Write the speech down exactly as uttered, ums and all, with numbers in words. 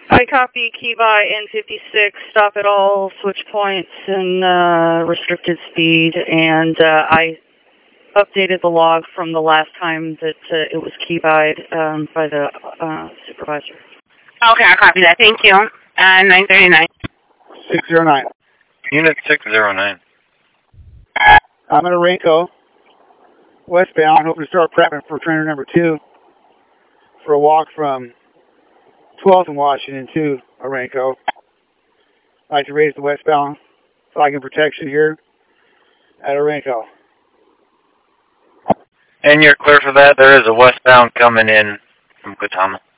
I copy key by N fifty-six, stop at all switch points and uh, restricted speed, and uh, I updated the log from the last time that uh, it was key byed um, by the uh, supervisor. Okay, I copy that. Thank you. Uh, nine thirty-nine. six zero nine. Unit six zero nine. I'm at Orenco, westbound, hoping to start prepping for trainer number two for a walk from twelfth and Washington to Orenco. I'd like to raise the westbound flagging protection here at Orenco. And you're clear for that? There is a westbound coming in from Gautama.